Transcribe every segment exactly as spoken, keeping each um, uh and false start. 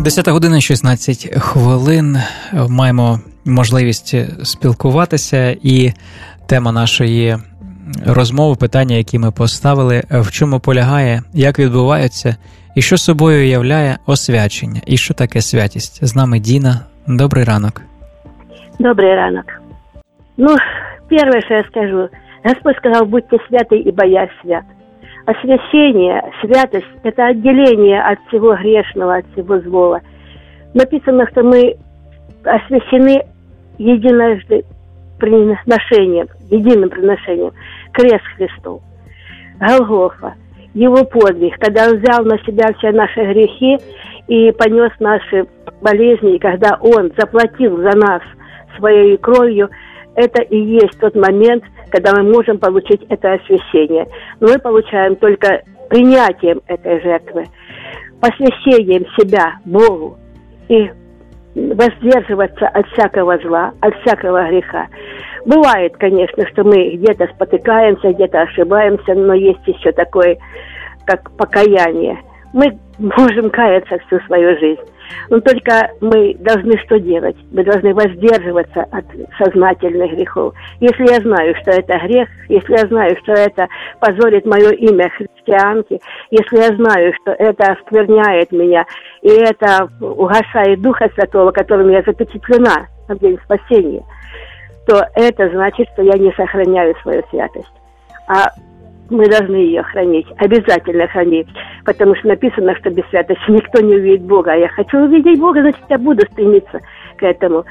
десята година шістнадцять хвилин. Маємо можливість спілкуватися, і тема нашої розмови, питання, які ми поставили, в чому полягає, як відбувається і що собою являє освячення, і що таке святість. З нами Діна. Добрий ранок. Добрий ранок. Ну, первое, что я скажу. Господь сказал, будьте святы, ибо я свят. Освящение, святость – это отделение от всего грешного, от всего злого. Написано, что мы освящены единожды приношением, единым приношением. Крест Христов, Голгофа, Его подвиг, когда Он взял на себя все наши грехи и понес наши болезни, и когда Он заплатил за нас своей кровью, это и есть тот момент, когда мы можем получить это освящение. Но мы получаем только принятием этой жертвы, посвящением себя Богу и воздерживаться от всякого зла, от всякого греха. Бывает, конечно, что мы где-то спотыкаемся, где-то ошибаемся, но есть еще такое, как покаяние. Мы можем каяться всю свою жизнь. Но только мы должны что делать? Мы должны воздерживаться от сознательных грехов. Если я знаю, что это грех, если я знаю, что это позорит мое имя христианки, если я знаю, что это оскверняет меня, и это угасает Духа Святого, которым я запечатлена на день спасения, то это значит, что я не сохраняю свою святость. А мы должны ее хранить, обязательно хранить, потому что написано, что без святости никто не увидит Бога. А я хочу увидеть Бога, значит, я буду стремиться к этому.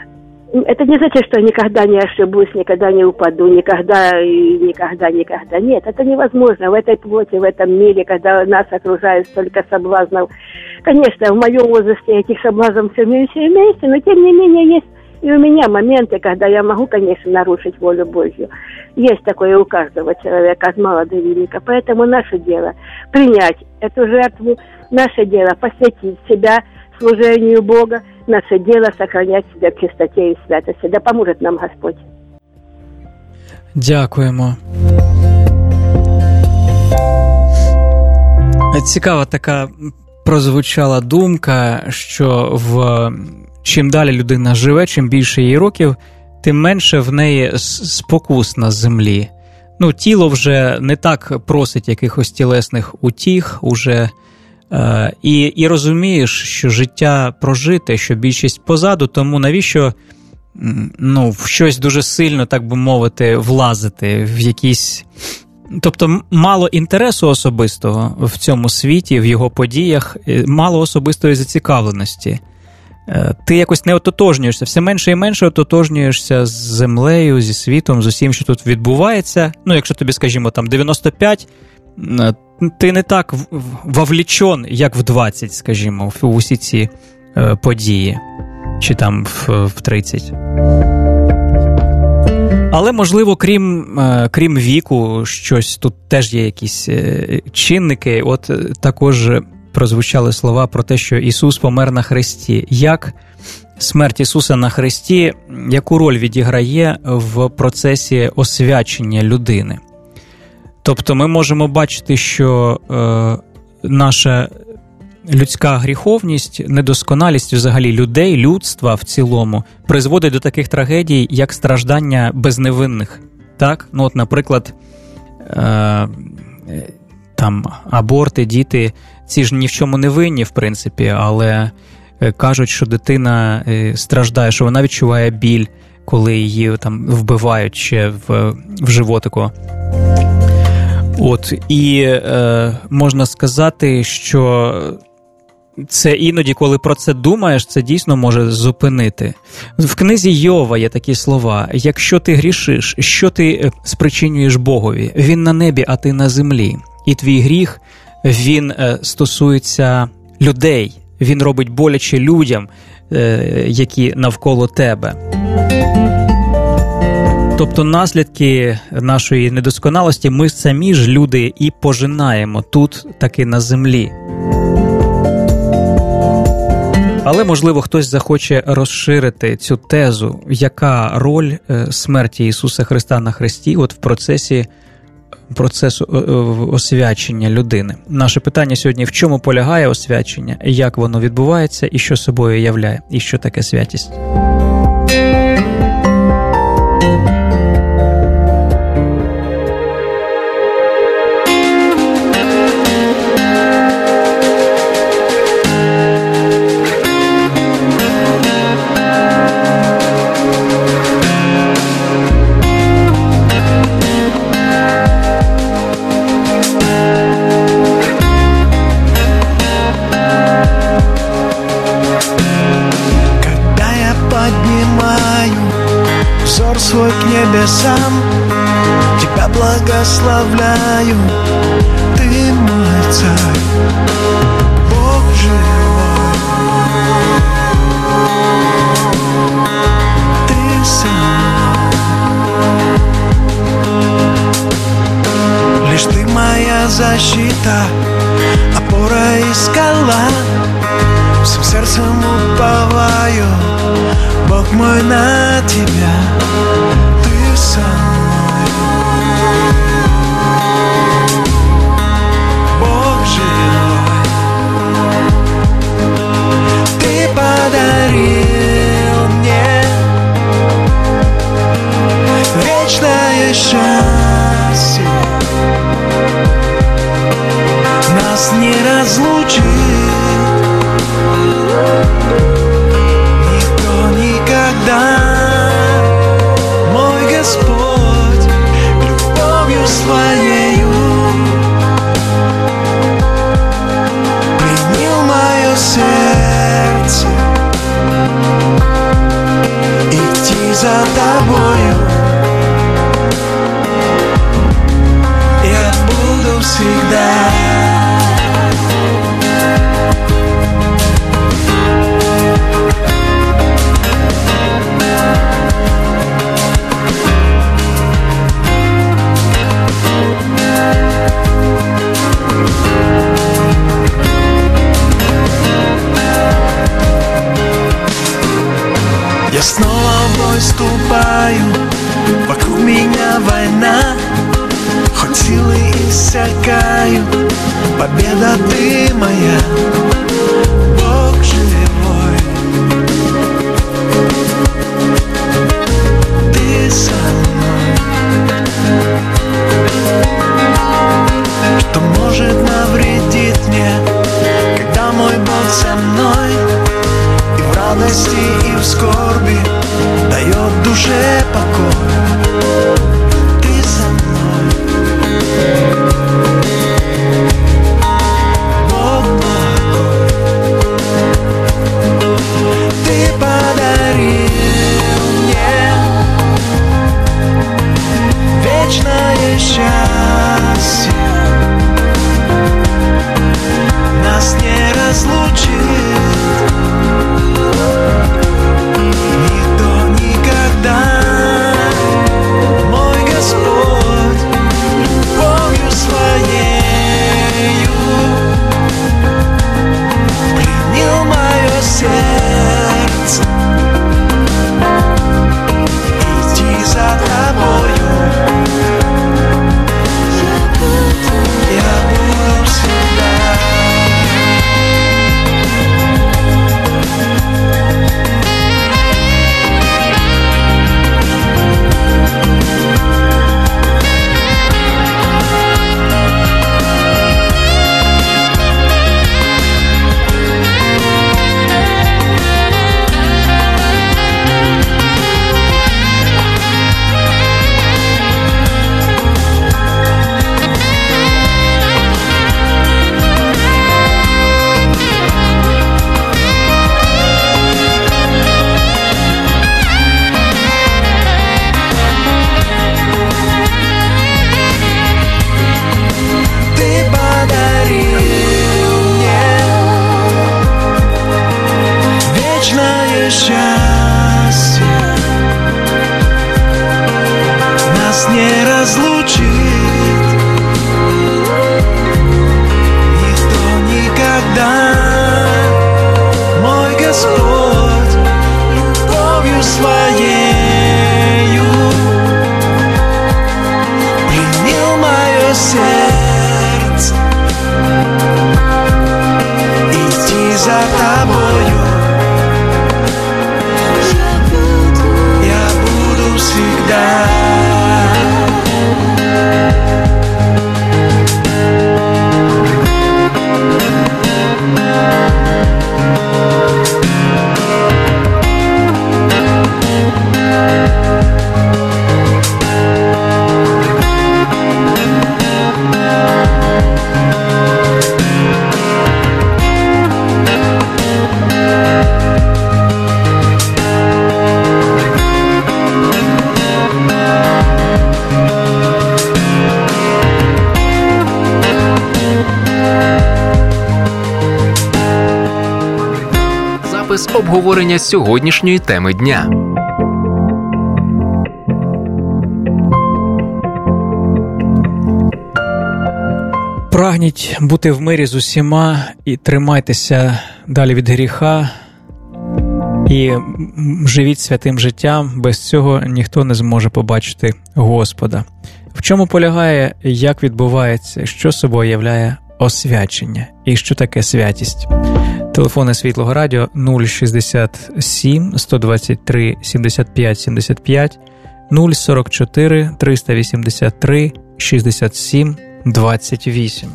Это не значит, что я никогда не ошибусь, никогда не упаду, никогда, никогда, никогда. Нет, это невозможно в этой плоти, в этом мире, когда нас окружает столько соблазнов. Конечно, в моем возрасте этих соблазнов все меньше и меньше, но тем не менее есть и у меня моменты, когда я могу, конечно, нарушить волю Божью. Есть такое у каждого человека, от мала до велика. Поэтому наше дело принять эту жертву, наше дело посвятить себя служению Бога, наше дело сохранять себя в чистоте и святости. Да поможет нам Господь. Дякуємо. Цікава така прозвучала думка, що в чим далі людина живе, чим більше їй років, тим менше в неї спокус на землі. Ну, тіло вже не так просить якихось тілесних утіх, уже, е, і, і розумієш, що життя прожите, що більшість позаду, тому навіщо ну, в щось дуже сильно, так би мовити, влазити, в якісь... Тобто мало інтересу особистого в цьому світі, в його подіях, мало особистої зацікавленості. Ти якось не ототожнюєшся, все менше і менше ототожнюєшся з землею, зі світом, з усім, що тут відбувається. Ну, якщо тобі, скажімо, там дев'яносто п'ять, ти не так вовлічен, як в двадцять, скажімо, в усі ці події, чи там в, в тридцять. Але, можливо, крім, крім віку, щось тут теж є якісь чинники. От також прозвучали слова про те, що Ісус помер на хресті. Як смерть Ісуса на хресті, яку роль відіграє в процесі освячення людини? Тобто ми можемо бачити, що е, наша людська гріховність, недосконалість взагалі людей, людства в цілому, призводить до таких трагедій, як страждання безневинних. Так? Ну, от, наприклад, е, там аборти, діти, ці ж ні в чому не винні, в принципі, але кажуть, що дитина страждає, що вона відчуває біль, коли її там вбивають ще в, в животику. От, і е, можна сказати, що це іноді, коли про це думаєш, це дійсно може зупинити. В книзі Йова є такі слова: «Якщо ти грішиш, що ти спричинюєш Богові? Він на небі, а ти на землі. І твій гріх, він е, стосується людей, він робить боляче людям, е, які навколо тебе». Тобто наслідки нашої недосконалості ми самі ж, люди, і пожинаємо тут, таки на землі. Але, можливо, хтось захоче розширити цю тезу, яка роль смерті Ісуса Христа на хресті от в процесі процесу освячення людини. Наше питання сьогодні: в чому полягає освячення, як воно відбувається і що собою являє, і що таке святість? Свой к небесам, Тебя благословляю, Ты мой Царь, Бог живой, Ты со мной. Лишь Ты моя защита, опора и скала, всем сердцем уповаю, Бог мой, на Тебя. Ты со мной, Бог живой. Ты подарил мне вечное счастье, нас не разлучит никогда, мой Господь, любовью Своею пленил мое сердце идти за Тобою. Я буду всегда. Я снова в бой вступаю, вокруг меня война, хоть силы иссякают, победа Ты моя, Бог живой. Ты со мной. Что может навредить мне, когда мой Бог со мной? И в радости, и в скорби дает душе покой. Ты со мной, Бог благой. за тобою. Я буду всегда. Обговорення сьогоднішньої теми дня. Прагніть бути в мирі з усіма і тримайтеся далі від гріха, і живіть святим життям, без цього ніхто не зможе побачити Господа. В чому полягає, як відбувається, що собою являє освячення і що таке святість? Телефони Світлого Радіо нуль шістдесят сім сто двадцять три сімдесят п'ять сімдесят п'ять, нуль сорок чотири триста вісімдесят три шістдесят сім двадцять вісім.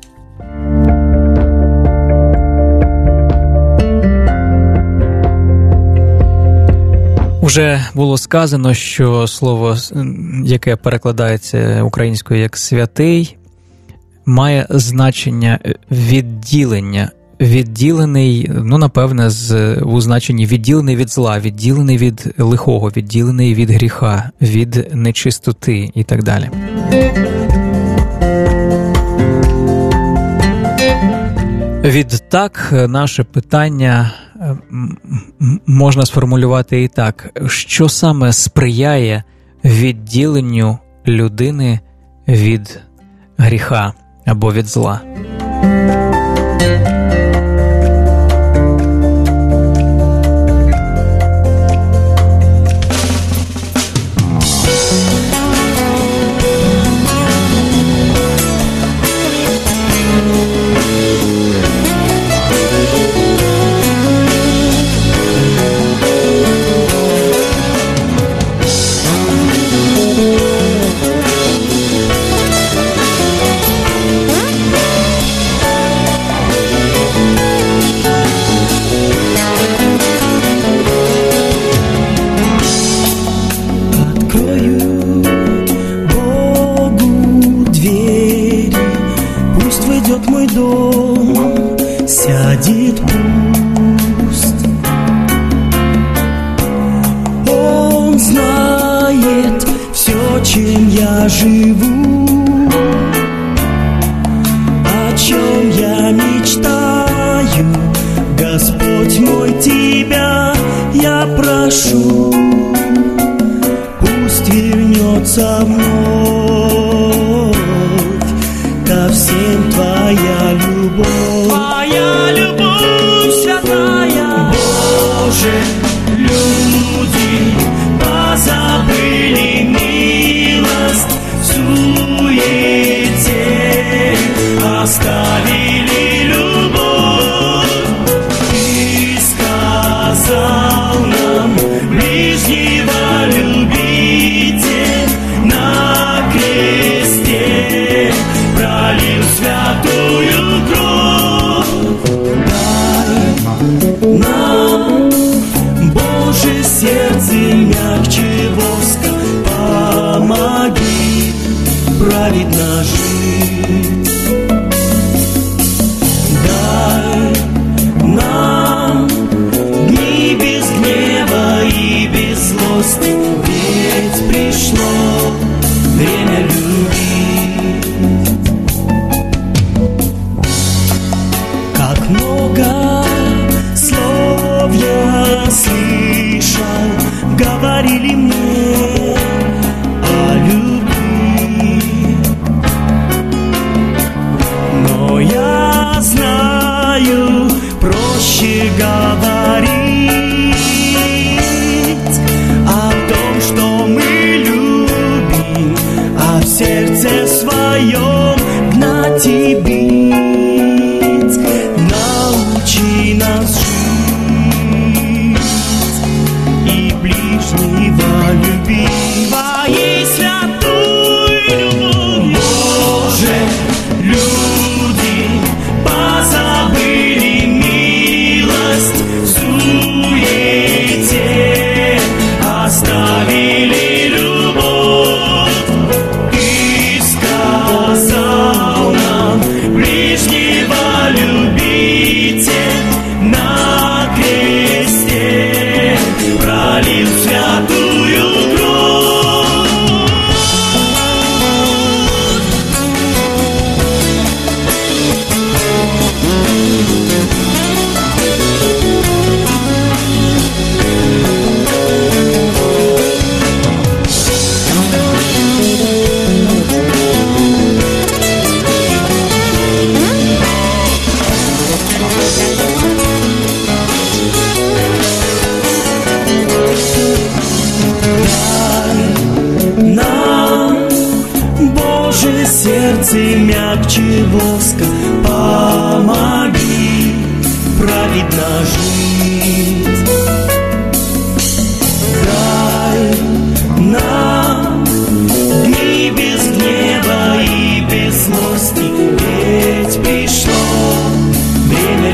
Уже було сказано, що слово, яке перекладається українською як «святий», має значення відділення. Відділений, ну, напевне, з, у значенні відділений від зла, відділений від лихого, відділений від гріха, від нечистоти і так далі. Відтак, наше питання можна сформулювати і так. Що саме сприяє відділенню людини від гріха або від зла? Научи слезы мягче воска. Помоги праведно жить. Дай нам дни без гнева и без злости, ведь пришло время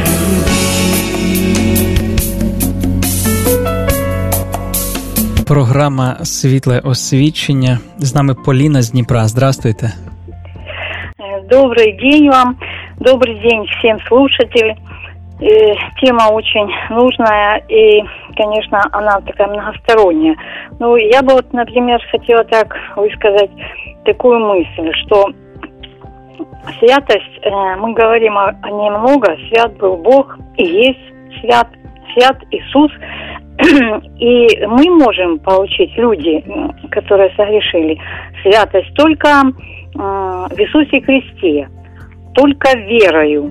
любви. Програма «Світле освічення». З нами Поліна з Дніпра. Здравствуйте. Добрый день вам. Добрый день всем слушателям. Тема очень нужная и, конечно, она такая многосторонняя. Ну, я бы вот, например, хотела так высказать такую мысль, что святость, мы говорим о ней много, свят был Бог и есть свят, свят Иисус. И мы можем получить, люди, которые согрешили, святость только в Иисусе Христе, только верою.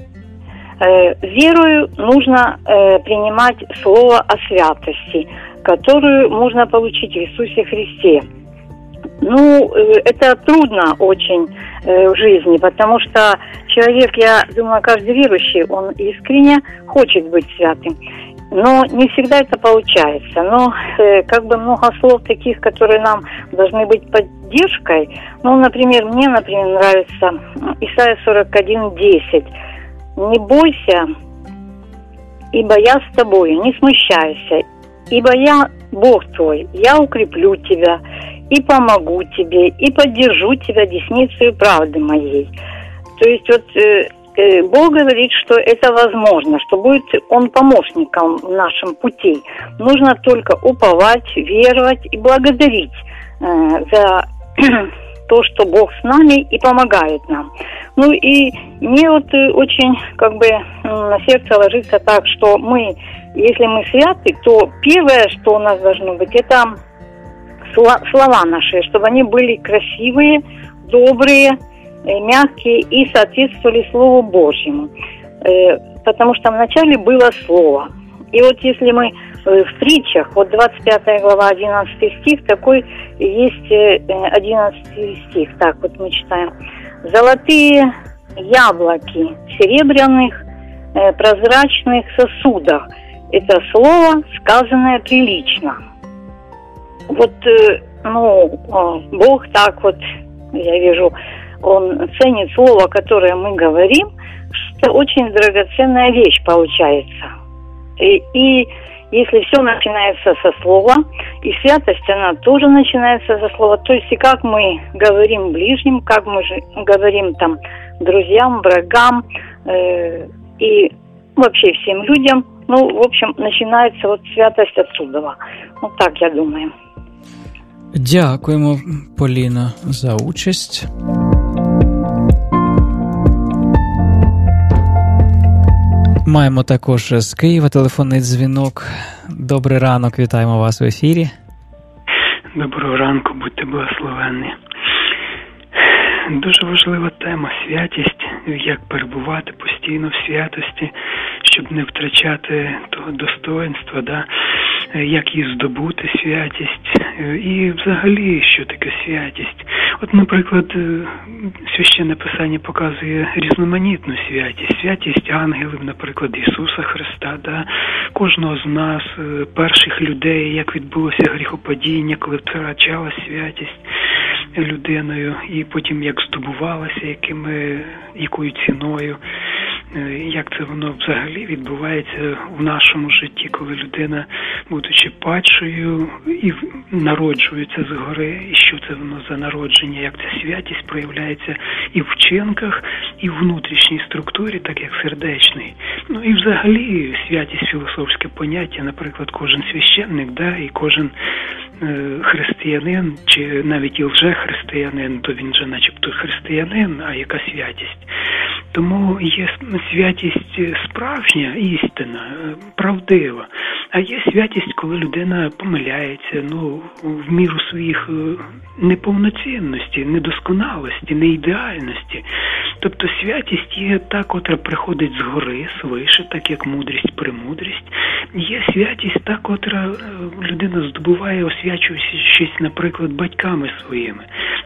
Верою нужно принимать слово о святости, которую можно получить в Иисусе Христе. Ну, это трудно очень в жизни, потому что человек, я думаю, каждый верующий, он искренне хочет быть святым. Но не всегда это получается. Но э, как бы много слов таких, которые нам должны быть поддержкой. Ну, например, мне, например, нравится Исайя сорок один десять. «Не бойся, ибо я с тобою, не смущайся, ибо я Бог твой, я укреплю тебя и помогу тебе, и поддержу тебя десницею правды моей». То есть вот... Э, Бог говорит, что это возможно, что будет Он помощником в нашем пути. Нужно только уповать, веровать и благодарить э, за то, что Бог с нами и помогает нам. Ну и мне вот очень как бы на сердце ложится так, что мы, если мы святы, то первое, что у нас должно быть, это слова наши, чтобы они были красивые, добрые, мягкие и соответствовали Слову Божьему. Потому что вначале было Слово. И вот если мы в притчах, вот двадцать пятая глава, одиннадцатый стих, такой есть одиннадцатый стих. Так вот мы читаем. «Золотые яблоки в серебряных прозрачных сосудах». Это слово, сказанное прилично. Вот, ну, Бог так вот, я вижу, Он ценит слово, которое мы говорим, что очень драгоценная вещь получается. И, и если все начинается со слова, и святость, она тоже начинается со слова. То есть и как мы говорим ближним, как мы же говорим там друзьям, врагам э, и вообще всем людям. Ну, в общем, начинается вот святость отсюда. Вот так я думаю. Дякуємо, Поліно, за участь. Маємо також з Києва телефонний дзвінок. Добрий ранок, вітаємо вас в ефірі. Доброго ранку, будьте благословенні. Дуже важлива тема – святість, як перебувати постійно в святості, щоб не втрачати того достоинства, да? Як її здобути, святість, і взагалі, що таке святість. От, наприклад, Священне Писання показує різноманітну святість. Святість ангелів, наприклад, Ісуса Христа, да? Кожного з нас, перших людей, як відбулося гріхопадіння, коли втрачалась святість людиною, і потім як здобувалася, якими, якою ціною, як це воно взагалі відбувається в нашому житті, коли людина, будучи падшою, і народжується згори, і що це воно за народження, як ця святість проявляється і в вчинках, і в внутрішній структурі, так як сердечний. Ну і взагалі святість – філософське поняття, наприклад, кожен священник, да, і кожен християнин, чи навіть і лже-християнин, то він же начебто християнин, а яка святість? Тому є святість справжня, істина, правдива, а є святість, коли людина помиляється, ну, в міру своїх неповноцінності, недосконалості, неідеальності. Тобто святість є та, котра приходить згори, свише, так як мудрість, премудрість. Є святість та, котра людина здобуває, освячуючись, наприклад, батьками своїми.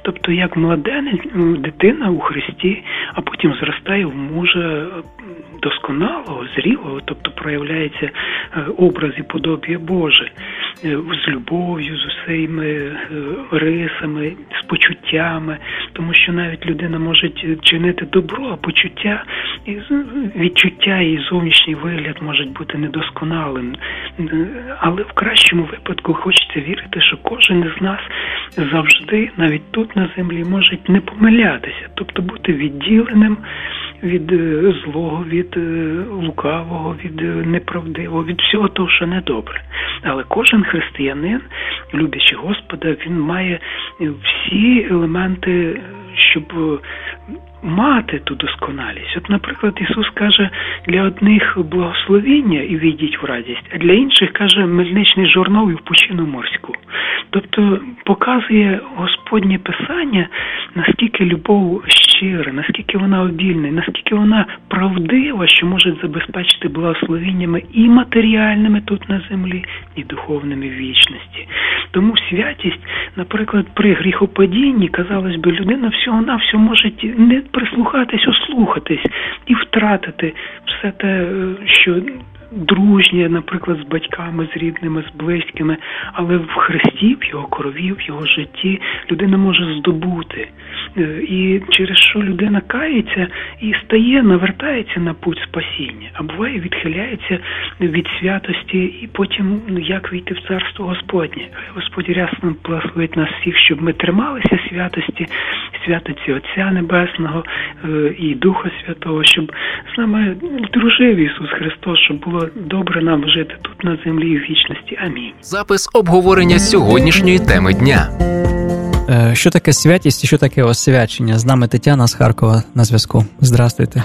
Тобто, як младенець, дитина у Христі, а потім зростає в мужа досконалого, зрілого, тобто проявляється образ і подобія Боже, з любов'ю, з усіми рисами, з почуттями, тому що навіть людина може чинити добро, а почуття, відчуття і зовнішній вигляд можуть бути недосконалим. Але в кращому випадку хочеться вірити, що кожен із нас завжди, навіть тут на землі, може не помилятися, тобто бути відділеним від злого, від лукавого, від неправдивого, від всього того, що недобре. Але кожен християнин, люблячи Господа, він має всі елементи, щоб мати ту досконалість. От, наприклад, Ісус каже, для одних благословіння і війдіть в радість, а для інших каже, мельничний жорнов і в пучину морську. Тобто показує Господнє Писання, наскільки любов щира, наскільки вона обільна, наскільки вона правдива, що може забезпечити благословіннями і матеріальними тут на землі, і духовними в вічності. Тому святість, наприклад, при гріхопадінні, казалось би, людина всього-навсього може не прислухатись, ослухатись і втратити все те, що дружнє, наприклад, з батьками, з рідними, з близькими, але в Христі, в його крові, в його житті людина може здобути. І через що людина кається і стає, навертається на путь спасіння, а буває відхиляється від святості і потім як війти в Царство Господнє. Господь рясно благословить нас всіх, щоб ми трималися святості, святості Отця Небесного і Духа Святого, щоб з нами дружив Ісус Христос, щоб було добре нам жити тут на землі і в вічності. Амінь. Запис обговорення сьогоднішньої теми дня. Що таке святість і що таке освячення? З нами Тетяна з Харкова на зв'язку. Здравствуйте.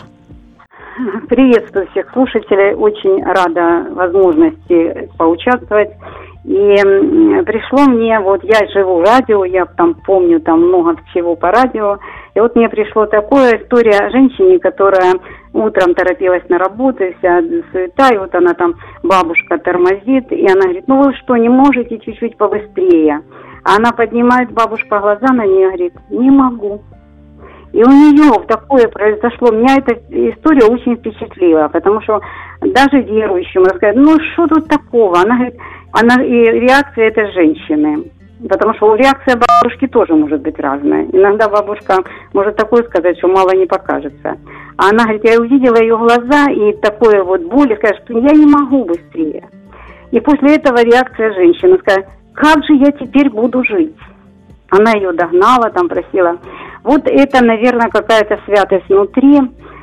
Приветствую всех слушателей. Очень рада возможности поучаствовать. И пришло мне, вот я живу в радио, я там помню там много всего по радио. И вот мне пришло такое история о женщине, которая утром торопилась на работу, вся суета, и вот она там, бабушка тормозит, и она говорит, ну вы что, не можете чуть-чуть побыстрее? А она поднимает, бабушка, глаза на нее, говорит, не могу. И у нее такое произошло. Меня эта история очень впечатлила, потому что даже верующим рассказать, ну что тут такого? Она говорит, она, и реакция этой женщины. Потому что реакция бабушки тоже может быть разная. Иногда бабушка может такое сказать, что мало не покажется. А она говорит, я увидела ее глаза и такое вот боль, и скажет, что я не могу быстрее. И после этого реакция женщины сказала, как же я теперь буду жить? Она ее догнала, там просила. Вот это, наверное, какая-то святость внутри,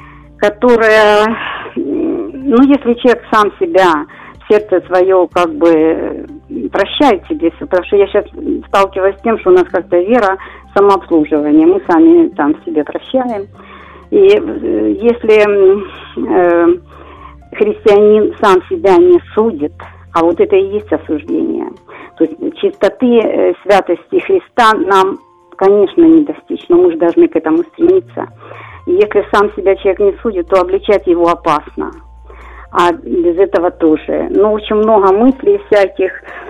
которая, ну, если человек сам себя, сердце свое как бы прощает себе, потому что я сейчас сталкиваюсь с тем, что у нас как-то вера, самообслуживание, мы сами там себе прощаем. И если э, христианин сам себя не судит, а вот это и есть осуждение, то есть чистоты, э, святости Христа нам, конечно, не достичь, но мы же должны к этому стремиться. И если сам себя человек не судит, то обличать его опасно. А без этого тоже. Ну, очень много мыслей всяких.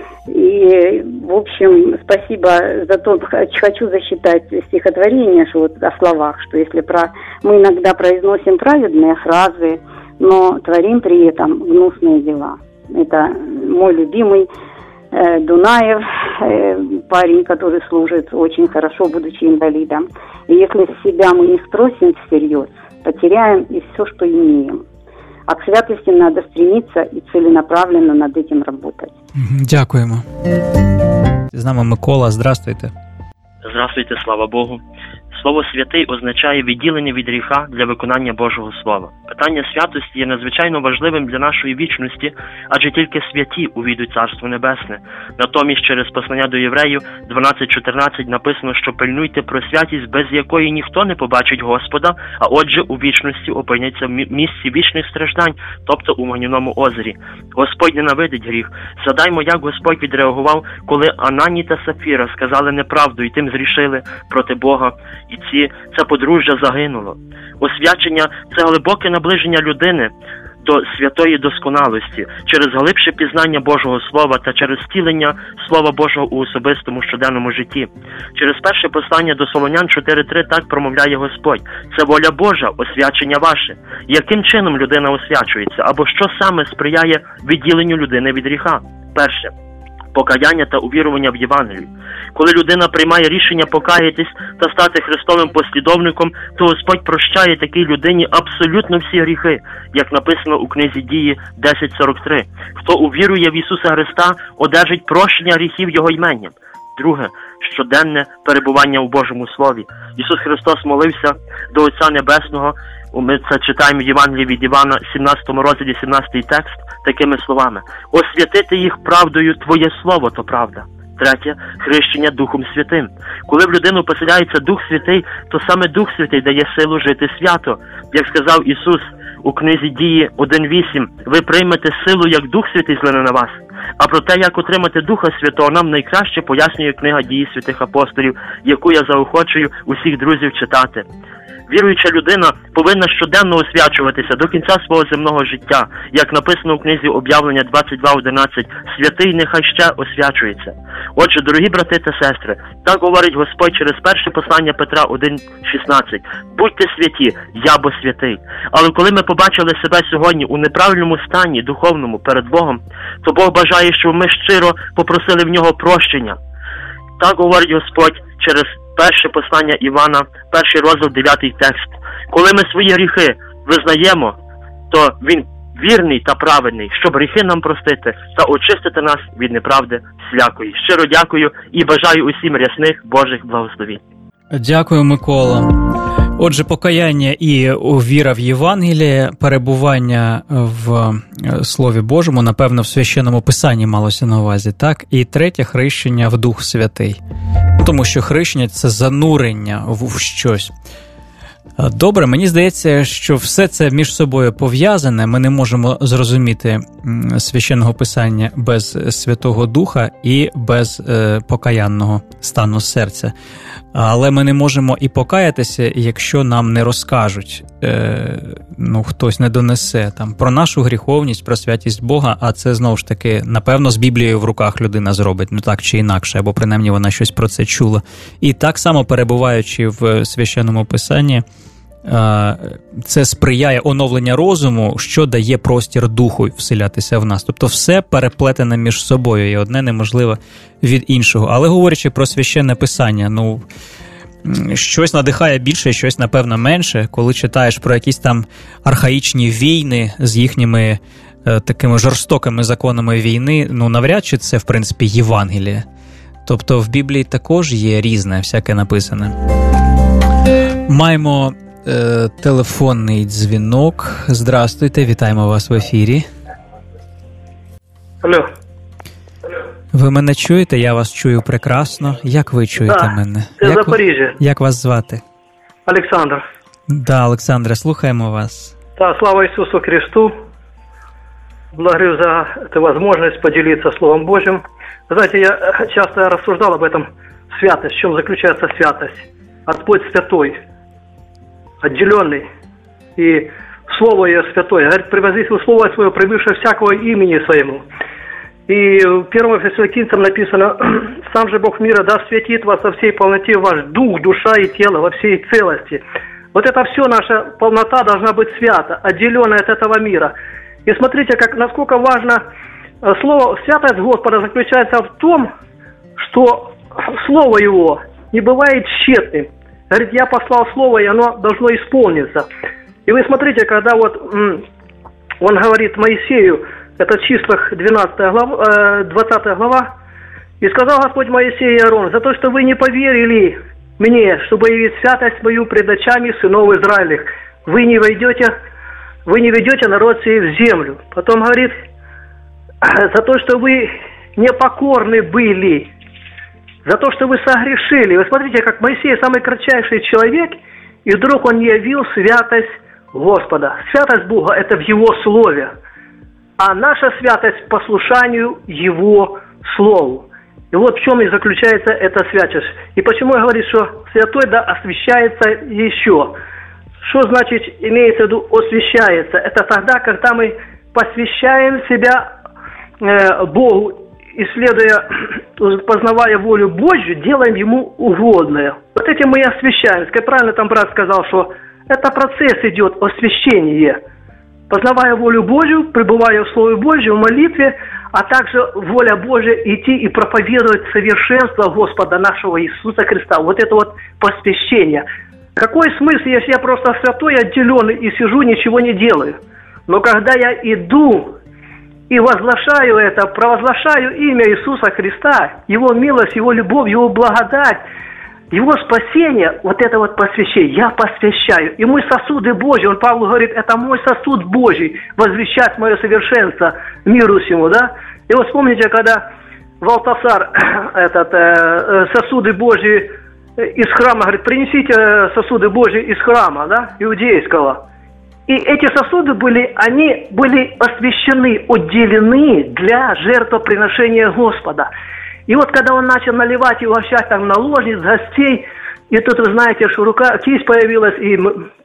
И, в общем, спасибо за то, хочу засчитать стихотворение, что вот о словах, что если про... мы иногда произносим праведные фразы, но творим при этом гнусные дела. Это мой любимый э, Дунаев, э, парень, который служит очень хорошо, будучи инвалидом. И если себя мы не спросим всерьез, потеряем и все, что имеем. А к святости надо стремиться и целенаправленно над этим работать. Дякуємо. З нами Микола, здравствуйте. Здравствуйте, слава Богу. Слово «святий» означає відділення від гріха для виконання Божого Слова. Питання святості є надзвичайно важливим для нашої вічності, адже тільки святі увійдуть Царство Небесне. Натомість через послання до євреїв дванадцять чотирнадцять написано, що пильнуйте про святість, без якої ніхто не побачить Господа, а отже у вічності опиняться в місці вічних страждань, тобто у вогняному озері. Господь ненавидить гріх. Згадаймо, як Господь відреагував, коли Ананій та Сапфіра сказали неправду і тим зрішили проти Бога. І ці, це подружжя загинуло. Освячення – це глибоке наближення людини до святої досконалості через глибше пізнання Божого Слова та через втілення Слова Божого у особистому щоденному житті. Через перше послання до Солонян чотири три так промовляє Господь: «Це воля Божа, освячення ваше». Яким чином людина освячується? Або що саме сприяє відділенню людини від гріха? Перше – покаяння та увірування в Євангелію. Коли людина приймає рішення покаятись та стати Христовим послідовником, то Господь прощає такій людині абсолютно всі гріхи, як написано у книзі Дії десять сорок три. Хто увірує в Ісуса Христа, одержить прощення гріхів Його іменням. Друге – щоденне перебування у Божому Слові. Ісус Христос молився до Отця Небесного, ми це читаємо в Євангелії від Івана, сімнадцятому розділі, сімнадцятий текст, такими словами: «Освятити їх правдою, Твоє Слово, то правда». Третє – хрещення Духом Святим. Коли в людину поселяється Дух Святий, то саме Дух Святий дає силу жити свято. Як сказав Ісус у книзі Дії один вісім: «Ви приймете силу, як Дух Святий злине на вас». А про те, як отримати Духа Святого, нам найкраще пояснює книга Дії святих апостолів, яку я заохочую усіх друзів читати. Віруюча людина повинна щоденно освячуватися до кінця свого земного життя, як написано у книзі Об'явлення двадцять два одинадцять: «Святий нехай ще освячується». Отже, дорогі брати та сестри, так говорить Господь через перше послання Петра один шістнадцять: «Будьте святі, я бо святий». Але коли ми побачили себе сьогодні у неправильному стані духовному перед Богом, то Бог бажає, щоб ми щиро попросили в Нього прощення. Так говорить Господь через перше послання Івана, перший розділ, дев'ятий текст: «Коли ми свої гріхи визнаємо, то Він вірний та праведний, щоб гріхи нам простити та очистити нас від неправди всякої». Щиро дякую і бажаю усім рясних Божих благословень. Дякую, Микола. Отже, покаяння і віра в Євангеліє, перебування в Слові Божому, напевно, в Священному Писанні малося на увазі, так? І третє – хрещення в Дух Святий. Тому що хрещення – це занурення в щось. Добре, мені здається, що все це між собою пов'язане. Ми не можемо зрозуміти Священного Писання без Святого Духа і без е, покаянного стану серця. Але ми не можемо і покаятися, якщо нам не розкажуть, е, ну, хтось не донесе там про нашу гріховність, про святість Бога, а це, знову ж таки, напевно, з Біблією в руках людина зробить, ну так чи інакше, або принаймні вона щось про це чула. І так само, перебуваючи в Священному Писанні, це сприяє оновленню розуму, що дає простір духу вселятися в нас. Тобто все переплетене між собою, і одне неможливо від іншого. Але говорячи про Священне Писання, ну, щось надихає більше, щось, напевно, менше. Коли читаєш про якісь там архаїчні війни з їхніми е, такими жорстокими законами війни, ну, навряд чи це, в принципі, Євангеліє. Тобто в Біблії також є різне, всяке написане. Маємо е, телефонний дзвінок. Здравствуйте, вітаємо вас в ефірі. Алло. Ви мене чуєте? Я вас чую прекрасно. Як ви чуєте да, мене? Це як Запоріжжя. Ви, як вас звати? Олександр. Да, Олександре, слухаємо вас. Да, слава Иисусу Христу. Благодарю за эту возможность поделиться Словом Божьим. Знаете, я часто рассуждал об этом, святость, в чем заключается святость. Господь святой, отделенный, и Слово Ее святое. Говорит, превознесил Слово Свое, превыше всякого имени Своему. И в первом Фессалоникийцам написано: «Сам же Бог мира да освятит вас во всей полноте ваш дух, душа и тело, во всей целости». Вот это все, наша полнота должна быть свята, отделенная от этого мира. И смотрите, как, насколько важно слово, святость Господа заключается в том, что Слово Его не бывает тщетным. Говорит, я послал Слово, и оно должно исполниться. И вы смотрите, когда вот он говорит Моисею, это в числах двенадцатая глава, двадцатая глава, «И сказал Господь Моисею и Аарону, за то, что вы не поверили мне, чтобы явить святость мою пред очами сынов Израилевых, вы не войдете, вы не ведете народ сей в землю». Потом говорит, за то, что вы непокорны были, за то, что вы согрешили. Вы смотрите, как Моисей самый кратчайший человек, и вдруг он явил святость Господа. Святость Бога – это в Его Слове. А наша святость – послушанию Его Слову. И вот в чем и заключается эта святость. И почему я говорю, что святой да освящается еще. Что значит имеется в виду освящается? Это тогда, когда мы посвящаем себя э, Богу, исследуя, познавая волю Божью, делаем Ему угодное. Вот этим мы и освящаемся. Как правильно там брат сказал, что это процесс идет, освящение. Познавая волю Божью, пребывая в Слове Божьем, в молитве, а также воля Божья идти и проповедовать совершенство Господа нашего Иисуса Христа. Вот это вот посвящение. Какой смысл, если я просто святой, отделенный и сижу, ничего не делаю? Но когда я иду и возглашаю это, провозглашаю имя Иисуса Христа, Его милость, Его любовь, Его благодать, Его спасение, вот это вот посвящение, я посвящаю. И мы сосуды Божьи, он, Павел говорит, это мой сосуд Божий, возвещать мое совершенство миру всему, да? И вот вспомните, когда Валтасар, этот, э, сосуды Божьи из храма, говорит, принесите сосуды Божьи из храма, да, иудейского. И эти сосуды были, они были освящены, отделены для жертвоприношения Господа. И вот когда он начал наливать и угощать там наложниц, гостей, и тут вы знаете, что рука, кисть появилась, и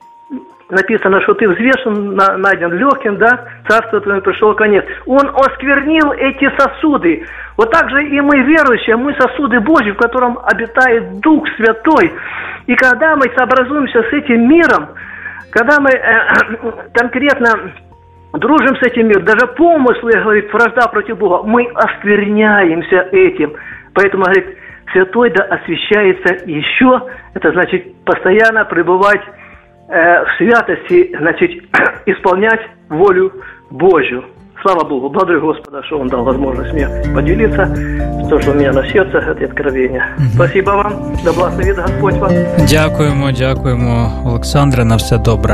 написано, что ты взвешен, найден легким, да, царство твое пришел конец. Он осквернил эти сосуды. Вот так же и мы верующие, мы сосуды Божьи, в котором обитает Дух Святой. И когда мы сообразуемся с этим миром, когда мы э, конкретно дружим с этим миром, даже помыслы, говорит, вражда против Бога, мы оскверняемся этим. Поэтому, говорит, святой да освящается еще, это значит постоянно пребывать э, в святости, значит исполнять волю Божью. Слава Богу, благодарю Господа, что Он дал возможность мне поделиться с тем, что у меня на сердце, это откровение. Угу. Спасибо вам, да благословит Господь вас. Дякуємо, дякуємо, Олександре, на все добре.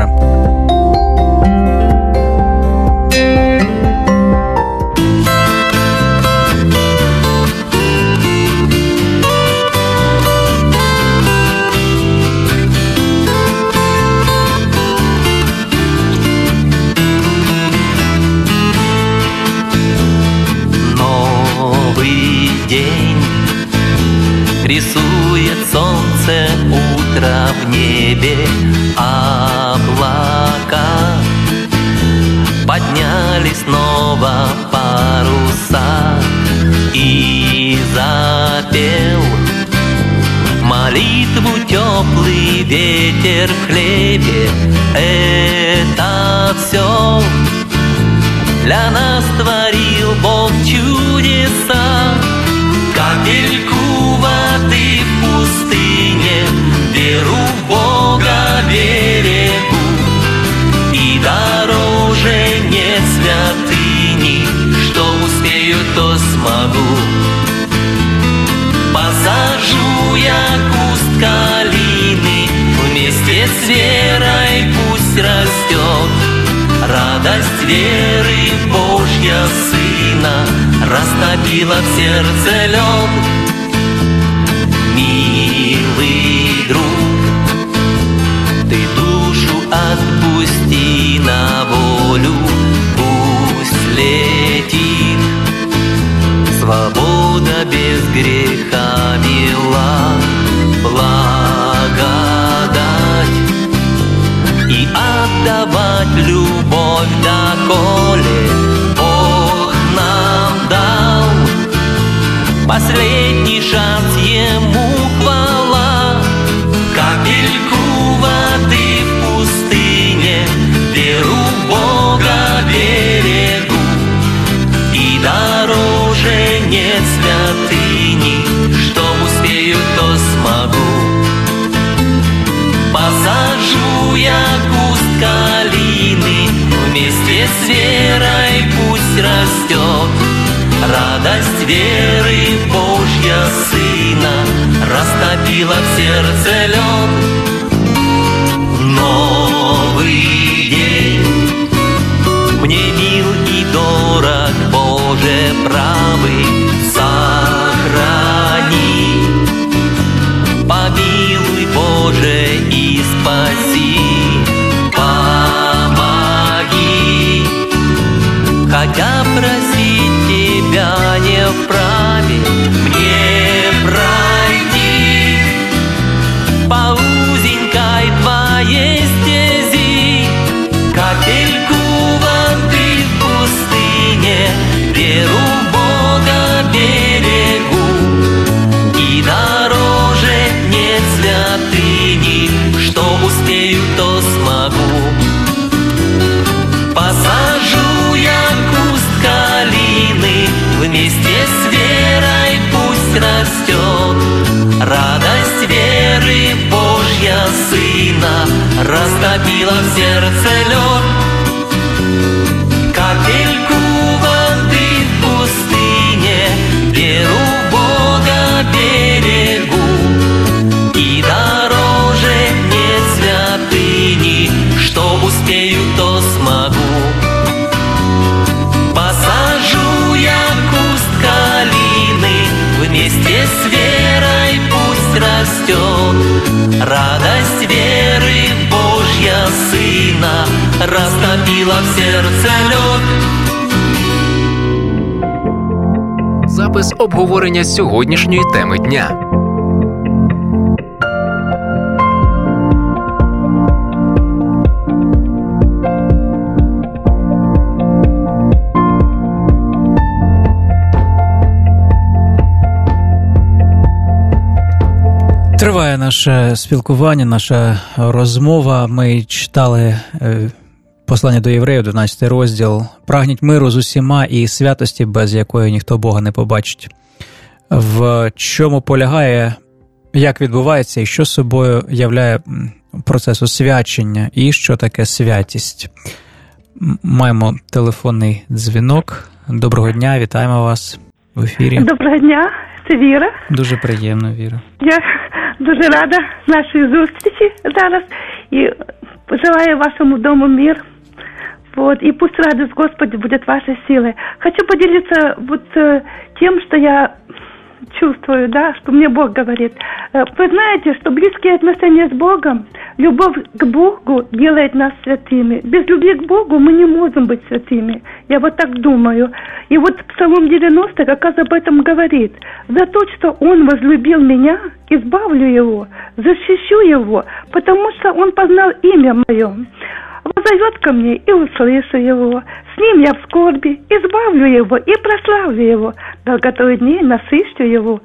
Рисует солнце утро в небе, облака поднялись снова паруса, и запел молитву теплый ветер в хлебе. Это все для нас творил Бог чудеса. Капельку воды в пустыне, веру в Бога берегу, и дороже нет святыни, что успею, то смогу. Посажу я куст калины, вместе с верой пусть растет. Радость веры Божья Сына растопила в сердце лед. Милый друг, ты душу отпусти на волю, пусть летит свобода без греха мила, благодать и отдавать любовь доколе Бог нам дал. Последний шанс Ему хвала. Капельку воды в пустыне, веру в Бога берегу, и дороже нет святыни, что успею, то смогу. Посажу я куст калины, вместе с верой пусть растет. Радость веры Божья Сына растопила в сердце лед. Новый день мне мил и дорог, Боже правый, сохрани. Помилуй, Боже, и спаси, помоги. Хотя просить Тебя не вправе мне пройти по узенькой Твоей стезе. Посажу я куст калины, вместе с верой пусть растет. Радость веры Божья Сына растопила в сердце лед. Капельку воды в пустыне, веру в Бога берегу. И дороже нет святыни, что успею, то смогу. Посажу я куст калины, вместе с верой пусть растет. Радость веры Божья Сына растопила в сердце лед. Запис обговорення сьогоднішньої теми дня. Триває наше спілкування, наша розмова. Ми читали послання до євреїв, дванадцятий розділ. «Прагніть миру з усіма і святості, без якої ніхто Бога не побачить». В чому полягає, як відбувається і що собою являє процес освячення і що таке святість. Маємо телефонний дзвінок. Доброго дня, вітаємо вас в ефірі. Доброго дня, це Віра. Дуже приємно, Віра. Я дуже рада нашій зустрічі зараз і желаю вашему дому мир. Вот, и пусть радость Господи будет вашей силой. Хочу поделиться вот э, тем, что я чувствую, да, что мне Бог говорит. Э, вы знаете, что близкие отношения с Богом, любовь к Богу делает нас святыми. Без любви к Богу мы не можем быть святыми. Я вот так думаю. И вот Псалом девяносто как раз об этом говорит. За то, что Он возлюбил меня, избавлю Его, защищу Его, потому что Он познал имя Мое. Воззовет ко мне, и услышу Его. С Ним я в скорби, избавлю Его и прославлю Его. Долготою дней насыщу Его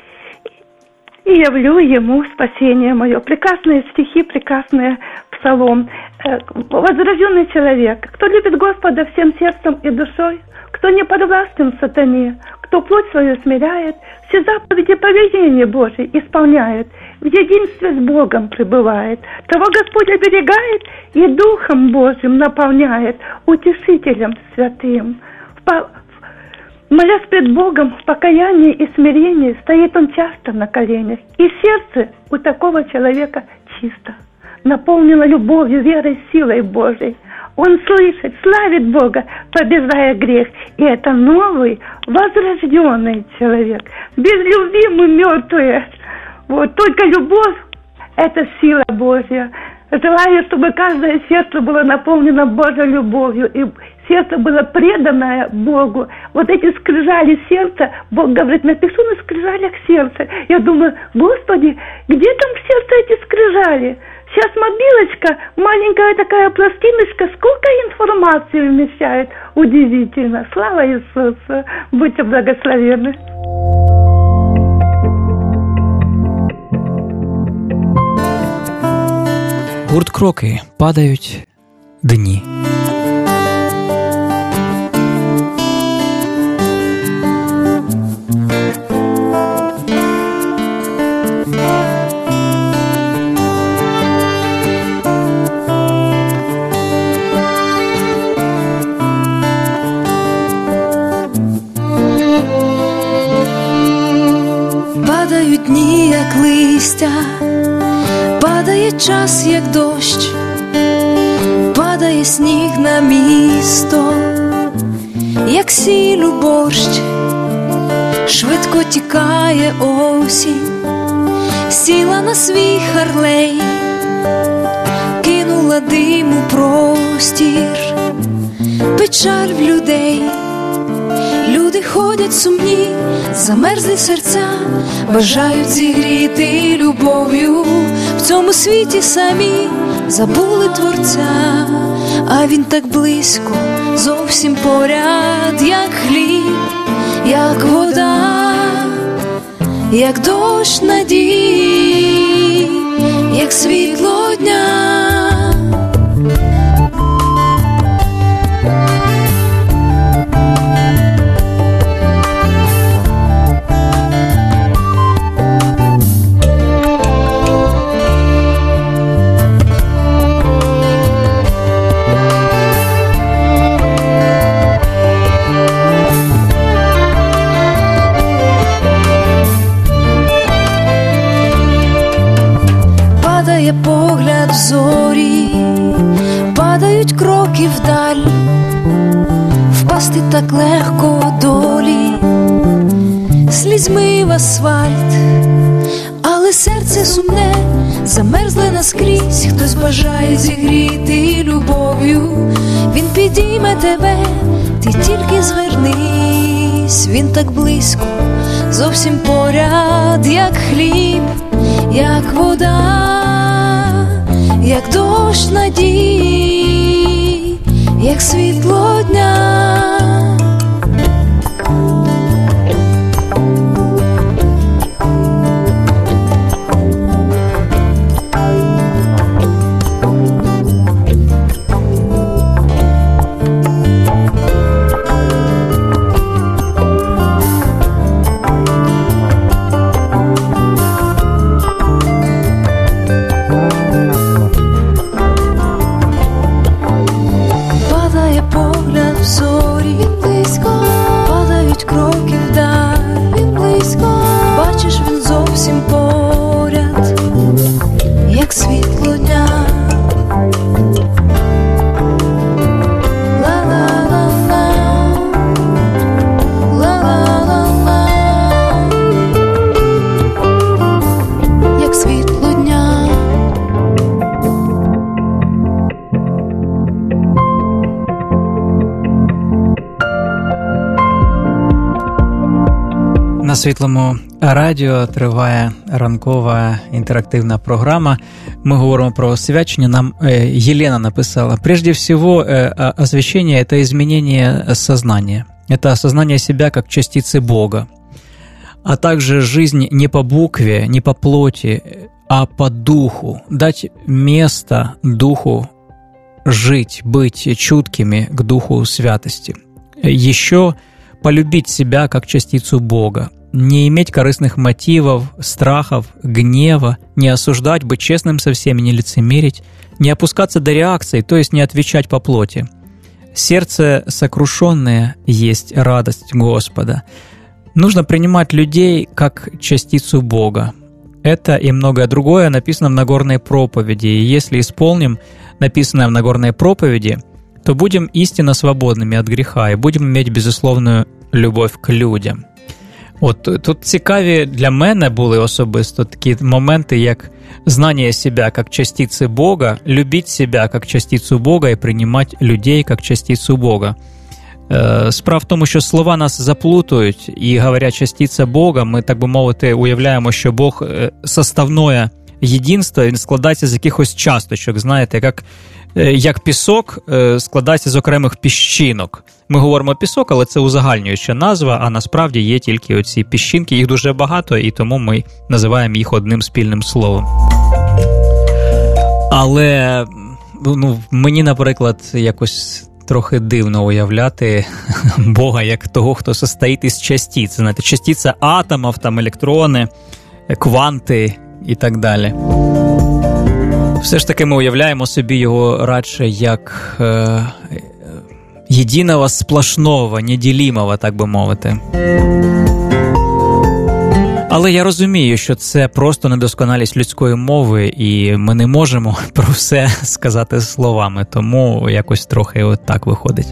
и явлю Ему спасение Мое. Прекрасные стихи, прекрасный псалом. Возрожденный человек, кто любит Господа всем сердцем и душой, кто не подвластен сатане, кто плоть свою смиряет, все заповеди повеления Божьей исполняет, в единстве с Богом пребывает, того Господь оберегает и Духом Божьим наполняет, утешителем святым. Молясь пред Богом в покаянии и смирении, стоит он часто на коленях, и сердце у такого человека чисто, наполнено любовью, верой, силой Божией. Он слышит, славит Бога, побеждая грех. И это новый, возрожденный человек. Без любви мы мертвые. Вот, только любовь – это сила Божья. Желаю, чтобы каждое сердце было наполнено Божьей любовью, и сердце было преданное Богу. Вот эти скрижали сердца, Бог говорит, напишу на скрижалях сердца. Я думаю, Господи, где там в сердце эти скрижали? Сейчас мобилочка, маленькая такая пластиночка, сколько информации вмещает. Удивительно. Слава Иисусу. Будьте благословенны. Гурт «Кроки». Падають дні. Падають дні, як листя, падає час, як дощ, падає сніг на місто, як сіль у борщ, швидко тікає осінь, сіла на свій харлей, кинула дим у простір, печаль в людей. Люди ходять сумні, замерзлі серця, бажають зігріти любов'ю. В цьому світі самі забули Творця, а Він так близько, зовсім поряд, як хліб, як вода, як дощ надії, як світло дня. падають кроки вдаль, впасти так легко долі, слізьми в асфальт, але серце сумне, замерзле наскрізь. Хтось бажає зігріти любов'ю, він підійме тебе, ти тільки звернись. Він так близько, зовсім поряд, як хліб, як вода, як дощ надії, як світло дня. На Світлому радіо триває ранкова інтерактивна програма. Мы говорим про освящение. Нам э, Елена написала. Прежде всего, э, освящение – это изменение сознания. Это осознание себя как частицы Бога. А также жизнь не по букве, не по плоти, а по духу. Дать место духу жить, быть чуткими к духу святости. Еще полюбить себя как частицу Бога. Не иметь корыстных мотивов, страхов, гнева, не осуждать, быть честным со всеми, не лицемерить, не опускаться до реакций, то есть не отвечать по плоти. Сердце сокрушенное есть радость Господа. Нужно принимать людей как частицу Бога. Это и многое другое написано в Нагорной проповеди. И если исполним написанное в Нагорной проповеди, то будем истинно свободными от греха и будем иметь безусловную любовь к людям. От тут цікаві для мене були особисто такі моменти, як знання себе як частиці Бога, любити себе як частицю Бога і приймати людей як частицю Бога. Справа в тому, що слова нас заплутують, і говорять частиця Бога, ми, так би мовити, уявляємо, що Бог составне єдинство, він складається з якихось часточок, знаєте, як, як пісок складається з окремих піщинок. Ми говоримо пісок, але це узагальнююча назва, а насправді є тільки оці піщинки, їх дуже багато, і тому ми називаємо їх одним спільним словом. Але ну, мені, наприклад, якось трохи дивно уявляти Бога як того, хто состоїть із частиць. Знаєте, частиця атомів, там електрони, кванти і так далі. Все ж таки ми уявляємо собі його радше як е, єдиного сплошного, неділімого, так би мовити. Але я розумію, що це просто недосконалість людської мови, і ми не можемо про все сказати словами, тому якось трохи от так виходить.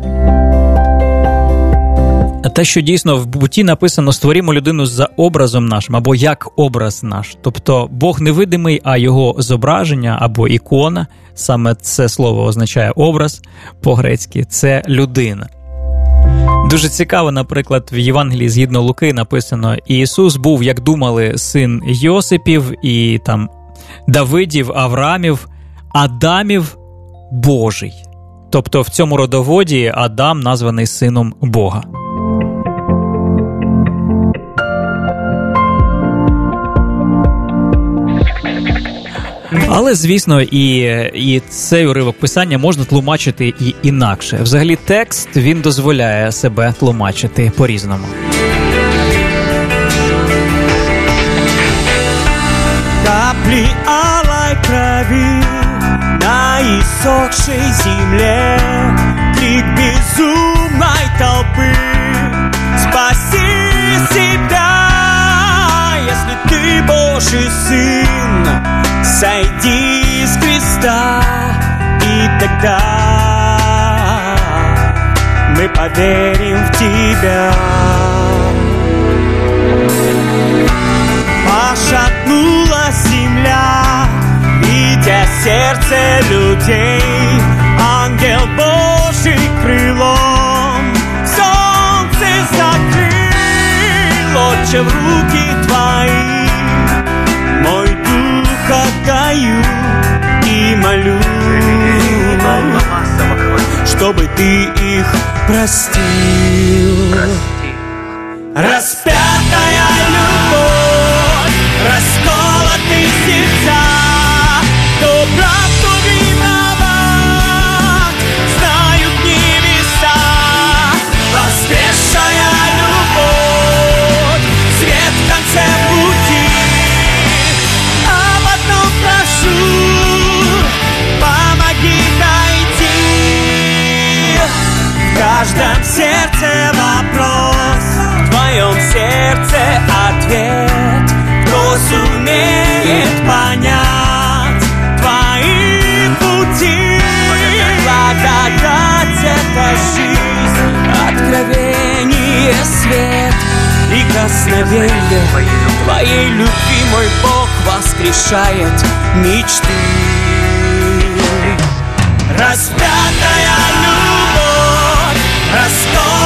А те, що дійсно в буті написано «створімо людину за образом нашим» або «як образ наш». Тобто Бог невидимий, а його зображення або ікона, саме це слово означає образ по-грецьки, це людина. Дуже цікаво, наприклад, в Євангелії згідно Луки написано «Ісус був, як думали, син Йосипів і там Давидів, Авраамів, Адамів Божий». Тобто в цьому родоводі Адам названий сином Бога. Але, звісно, і, і цей уривок писання можна тлумачити і інакше. Взагалі текст, він дозволяє себе тлумачити по-різному. Капли алой крови на иссохшей земле, крик безумной толпы: спаси себя, если ты Божий сын, сойди с креста, и тогда поверим в Тебя. Пошатнулась земля, видя сердце людей, ангел Божий крылом солнце закрыл. Отче, в руки Твои мой дух отдаю и молю, чтобы Ты их простил. Распятая любовь, расколоты сердца, кто прав, кто виноват, знают небеса. Воскресшая любовь, свет в конце пути. Об одном прошу, помоги найти. В каждом сердце вопрос, в Твоем сердце ответ. Кто сумеет понять Твои пути? Благодать — это жизнь, откровение, свет и косновенье Твоей любви мой Бог воскрешает мечты. Распятая любовь, расколотая